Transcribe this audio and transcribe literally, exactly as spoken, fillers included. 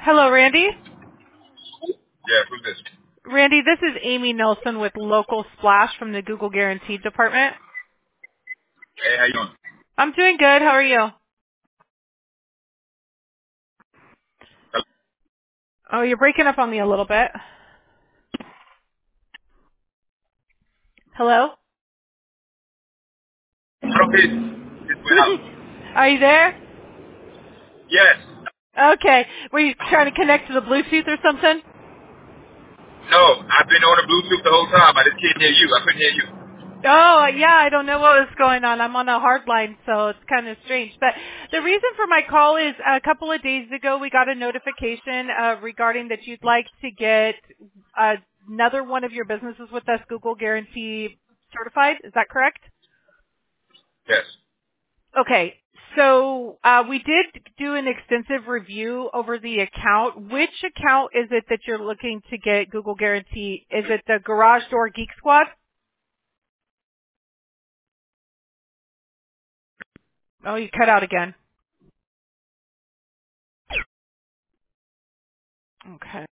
Hello, Randy. Yeah, who's this? Randy, this is Amy Nelson with Local Splash from the Google Guaranteed Department. Hey, how you doing? I'm doing good. How are you? Hello? Oh, you're breaking up on me a little bit. Hello? Okay, this went out. Are you there? Yes. Okay. Were you trying to connect to the Bluetooth or something? No, I've been on the Bluetooth the whole time. I just can't hear you. I couldn't hear you. Oh, yeah, I don't know what was going on. I'm on a hard line, so it's kind of strange. But the reason for my call is a couple of days ago we got a notification uh, regarding that you'd like to get uh, another one of your businesses with us Google Guarantee certified. Is that correct? Yes. Okay. So uh, we did do an extensive review over the account. Which account is it that you're looking to get Google Guarantee? Is it the Garage Door Geek Squad? Oh, you cut out again. Okay.